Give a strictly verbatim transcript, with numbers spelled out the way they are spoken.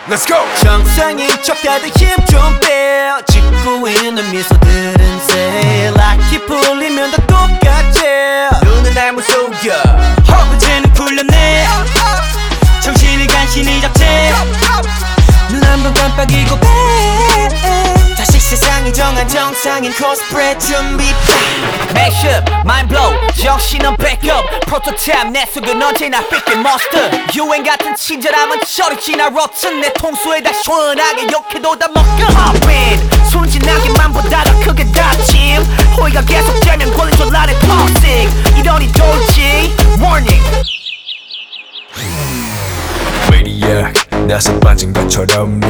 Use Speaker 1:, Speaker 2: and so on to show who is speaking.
Speaker 1: Let's go.
Speaker 2: 정상인 척 다들 힘 좀 빼. 짓고 있는 미소들은 새 락이 풀리면 다 똑같지. 눈은 날 무속여 허브제는 풀렸네. 정신을 간신히 잡채. 눈 한 번 깜빡이고 빼. 다시 세상이 정한 정상인 코스프레 준비. Mashup, mind blow, 정신은 backup. 프로토타입 내 속은 언제나 삐끗 monster. 유행 같은 친절함은 저리 지나 rotten. 내 통수에다 시원하게 욕해도 다 먹여. Hop in, 순진하게만 보다가 크게 다짐. 호의가 계속되면 권리줄 나를 toxic. 이러니 돌지, warning.
Speaker 1: Maniac 나서 빠진 것처럼